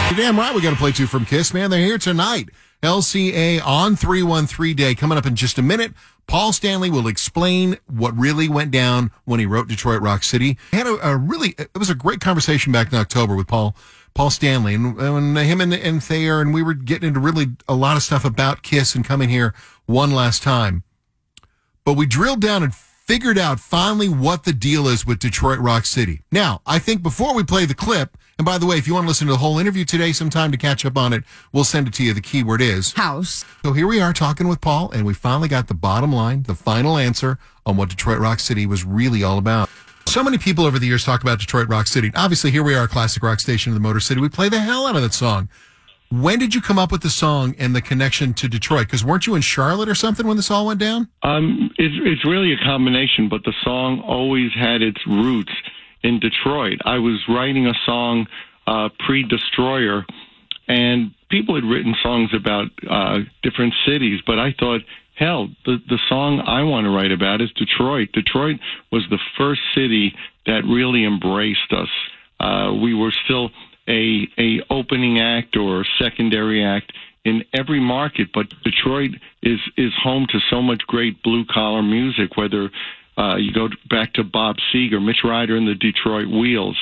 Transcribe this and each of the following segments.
You're damn right we got to play two from Kiss, man. They're here tonight. LCA on 313 Day. Coming up in just a minute, Paul Stanley will explain what really went down when he wrote Detroit Rock City. He had it was a great conversation back in October with Paul Stanley, and him and Thayer, and we were getting into really a lot of stuff about Kiss and coming here one last time. But we drilled down and figured out finally what the deal is with Detroit Rock City. Now, I think before we play the clip, and by the way, if you want to listen to the whole interview today sometime to catch up on it, we'll send it to you. The keyword is house. So here we are talking with Paul, and we finally got the bottom line, the final answer on what Detroit Rock City was really all about. So many people over the years talk about Detroit Rock City. Obviously, here we are, a classic rock station in the Motor City. We play the hell out of that song. When did you come up with the song and the connection to Detroit? Because weren't you in Charlotte or something when this all went down? It's really a combination, but the song always had its roots in Detroit. I was writing a song pre-Destroyer, and people had written songs about different cities, but I thought, hell, the song I want to write about is Detroit. Detroit was the first city that really embraced us. We were still a opening act or secondary act in every market, but Detroit is home to so much great blue-collar music, whether you go back to Bob Seger, Mitch Ryder and the Detroit Wheels,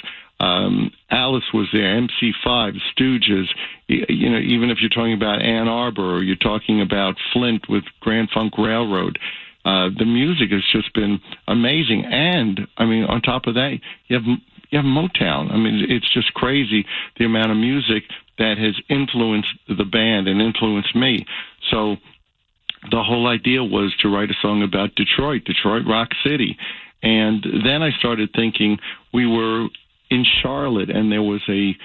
Alice was there, MC5, Stooges, even if you're talking about Ann Arbor or you're talking about Flint with Grand Funk Railroad, the music has just been amazing. And, I mean, on top of that, you have Motown. I mean, it's just crazy the amount of music that has influenced the band and influenced me. So the whole idea was to write a song about Detroit Rock City. And then I started thinking we were in Charlotte, and there was a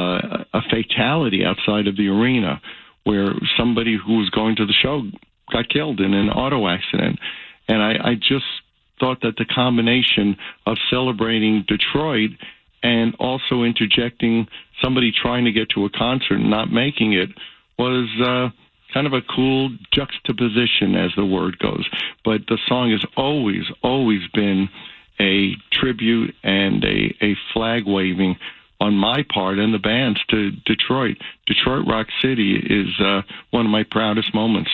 fatality outside of the arena where somebody who was going to the show got killed in an auto accident. And I just thought that the combination of celebrating Detroit and also interjecting somebody trying to get to a concert and not making it was kind of a cool juxtaposition, as the word goes. But the song has always been a tribute and a flag waving on my part and the band's to Detroit. Detroit Rock City is one of my proudest moments.